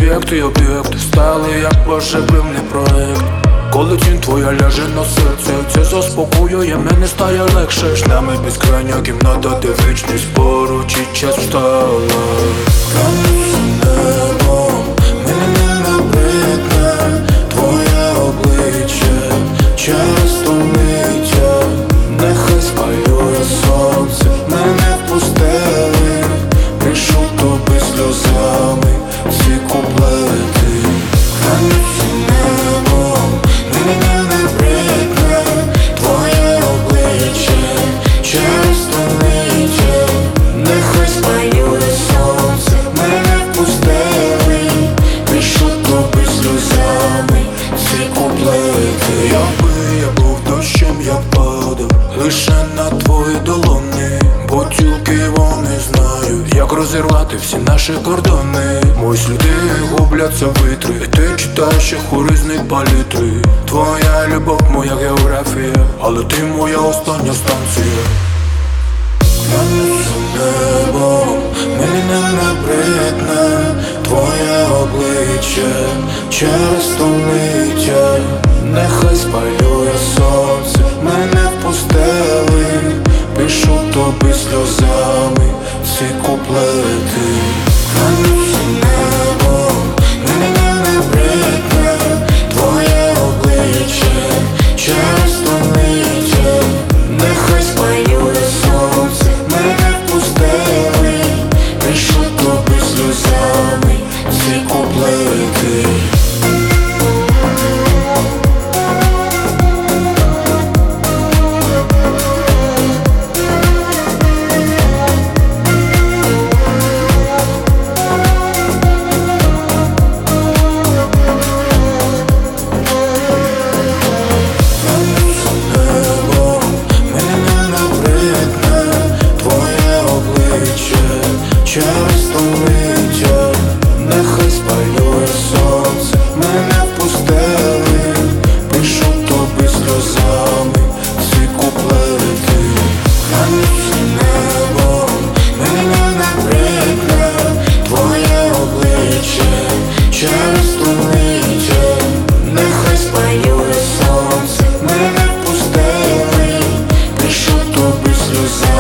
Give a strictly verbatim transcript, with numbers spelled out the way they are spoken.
об'єкти, об'єкти стали як божевільний проект. Коли тінь твоя ляже на серце, це заспокоює, мене стає легше. Ж нами безкрайня кімната, де вічність поруч і час встала. Небом мене не набридне твоє обличчя, часто миття, нехай спалює сонце, мене впустили, пишу тобі сльозами ці куплети. Небом мене не набридне твоє обличчя, часто миття, нехай спалює сонце, мене впустили, пишу тобі сльозами ці куплети. Якби я був дощем, я падав лише на твої долоні, бо тільки вони знають, як розірвати всі наші кордони. Мої сліди губляться в вітрі, і ти читаєш їх у різних палітри. Твоя любов, моя географія, але ти моя остання станція. Небом мені не набридне твоє обличчя, часто миття, нехай спалює сонце, мене впустили, пишу тобі сльозами ці куплети. Небом мені не набридне твоє обличчя, часто миття, нехай спалює сонце, мене впустили, пишу тобі сльозами ці куплети. Часто миття, нехай спалює сонце, мене впустили, пишу тобі сльозами ці куплети. Небом мені не набридне твоє обличчя, часто миття, нехай спалює сонце, мене впустили, пишу тобі сльозами.